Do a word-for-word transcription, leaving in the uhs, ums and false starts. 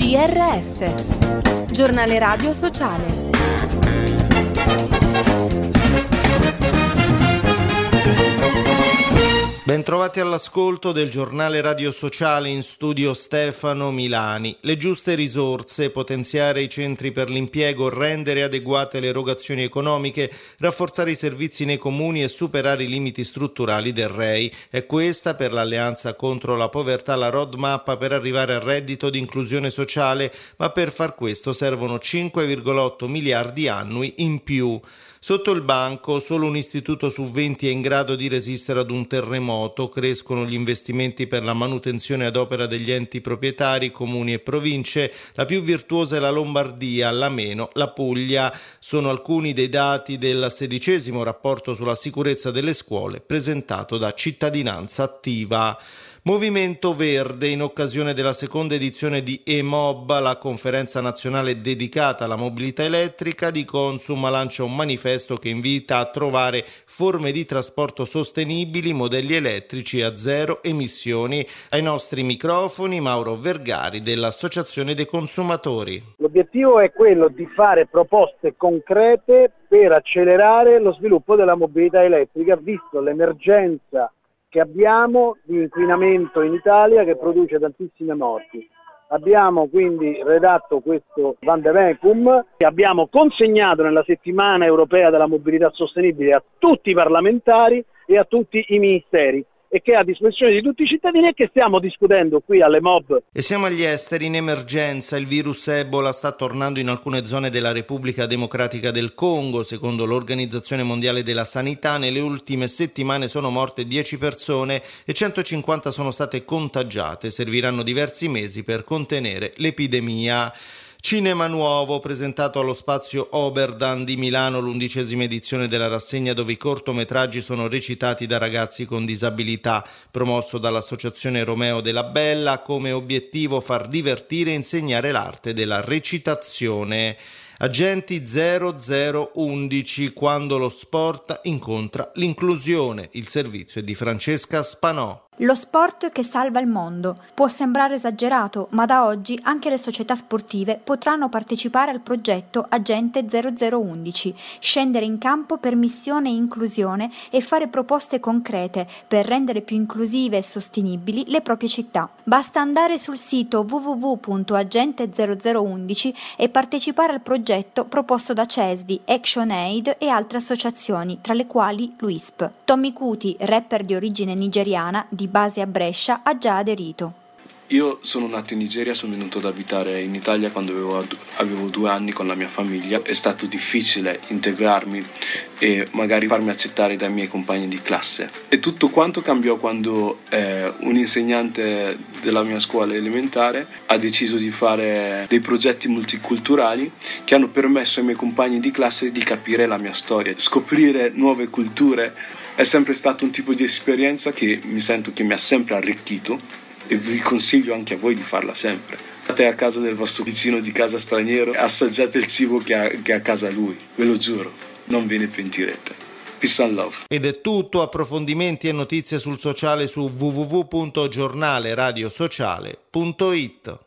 G R S, Giornale Radio Sociale. Bentrovati all'ascolto del Giornale Radio Sociale, in studio Stefano Milani. Le giuste risorse, potenziare i centri per l'impiego, rendere adeguate le erogazioni economiche, rafforzare i servizi nei comuni e superare i limiti strutturali del R E I. È questa, per l'Alleanza contro la povertà, la roadmap per arrivare al reddito di inclusione sociale, ma per far questo servono cinque virgola otto miliardi annui in più. Sotto il banco, solo un istituto su venti è in grado di resistere ad un terremoto. Crescono gli investimenti per la manutenzione ad opera degli enti proprietari, comuni e province. La più virtuosa è la Lombardia, la meno la Puglia. Sono alcuni dei dati del sedicesimo rapporto sulla sicurezza delle scuole presentato da Cittadinanza Attiva. Movimento Verde, in occasione della seconda edizione di E-Mob, la conferenza nazionale dedicata alla mobilità elettrica, di Consum lancia un manifesto che invita a trovare forme di trasporto sostenibili, modelli elettrici a zero emissioni. Ai nostri microfoni Mauro Vergari dell'Associazione dei Consumatori. L'obiettivo è quello di fare proposte concrete per accelerare lo sviluppo della mobilità elettrica, visto l'emergenza che abbiamo di inquinamento in Italia che produce tantissime morti. Abbiamo quindi redatto questo vademecum che abbiamo consegnato nella settimana europea della mobilità sostenibile a tutti i parlamentari e a tutti i ministeri, e che è a disposizione di tutti i cittadini e che stiamo discutendo qui alle Mob. E siamo agli esteri. In emergenza, il virus Ebola sta tornando in alcune zone della Repubblica Democratica del Congo. Secondo l'Organizzazione Mondiale della Sanità, nelle ultime settimane sono morte dieci persone e centocinquanta sono state contagiate. Serviranno diversi mesi per contenere l'epidemia. Cinema Nuovo, presentato allo Spazio Oberdan di Milano, l'undicesima edizione della rassegna dove i cortometraggi sono recitati da ragazzi con disabilità, promosso dall'Associazione Romeo della Bella, come obiettivo far divertire e insegnare l'arte della recitazione. Agenti zero zero undici, quando lo sport incontra l'inclusione. Il servizio è di Francesca Spanò. Lo sport che salva il mondo. Può sembrare esagerato, ma da oggi anche le società sportive potranno partecipare al progetto Agente zero zero undici, scendere in campo per missione e inclusione e fare proposte concrete per rendere più inclusive e sostenibili le proprie città. Basta andare sul sito w w w punto agente zero zero undici e partecipare al progetto proposto da CESVI, ActionAid e altre associazioni, tra le quali l'U I S P. Tommy Kuti, rapper di origine nigeriana, di base a Brescia, ha già aderito. Io sono nato in Nigeria, sono venuto ad abitare in Italia quando avevo, avevo due anni con la mia famiglia. È stato difficile integrarmi e magari farmi accettare dai miei compagni di classe. E tutto quanto cambiò quando eh, un insegnante della mia scuola elementare ha deciso di fare dei progetti multiculturali che hanno permesso ai miei compagni di classe di capire la mia storia, scoprire nuove culture. È sempre stato un tipo di esperienza che mi sento che mi ha sempre arricchito. E vi consiglio anche a voi di farla sempre. Andate a casa del vostro vicino di casa straniero e assaggiate il cibo che ha, che ha a casa lui, ve lo giuro, non ve ne pentirete. Peace and love. Ed è tutto. Approfondimenti e notizie sul sociale su w w w punto giornale radio sociale punto i t.